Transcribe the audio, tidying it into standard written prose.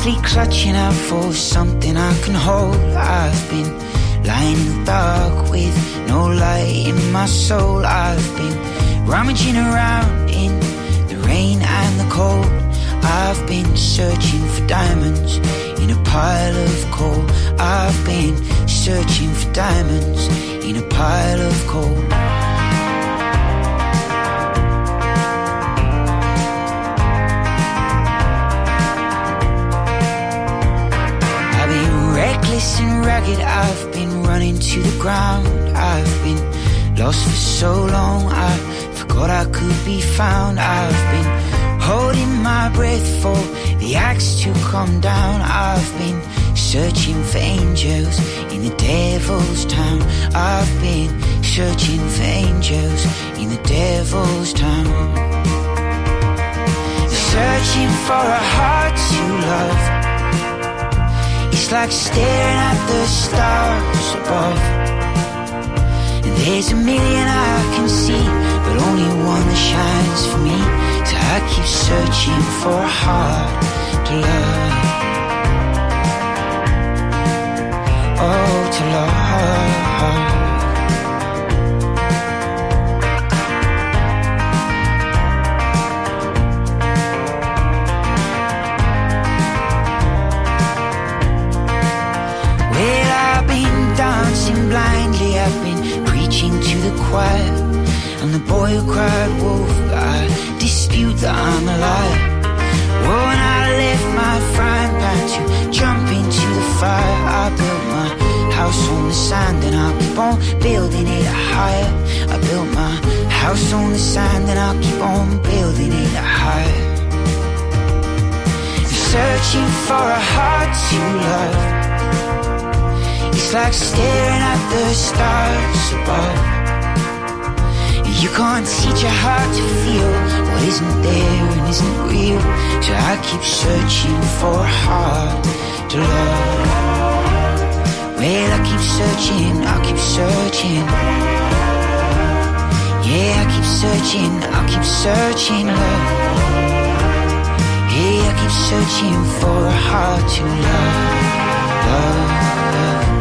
desperately clutching out for something I can hold. I've been lying in the dark with no light in my soul. I've been rummaging around in the rain and the cold. I've been searching for diamonds in a pile of coal. I've been searching for diamonds in a pile of coal. I've been reckless and ragged, I've been running to the ground. I've been lost for so long, I forgot I could be found. I've been holding my breath for the axe to come down. I've been searching for angels in the devil's town. I've been searching for angels in the devil's town. Searching for a heart to love, it's like staring at the stars above. And there's a million I can see, but only one that shines for me. So I keep searching for a heart to love. Oh, to love. Well, I've been dancing blindly, I've been preaching to the choir. And the boy who cried wolf, I dispute that I'm alive. Well, when I left my frying pan to jump into the fire, I built my house on the sand and I'll keep on building it higher. I built my house on the sand and I'll keep on building it higher. Searching for a heart to love, it's like staring at the stars above. You can't teach a heart to feel what isn't there and isn't real. So I keep searching for a heart to love. Well, I keep searching, I'll keep searching. Yeah, I keep searching, I'll keep searching, love. Yeah, I keep searching for a heart to love, love.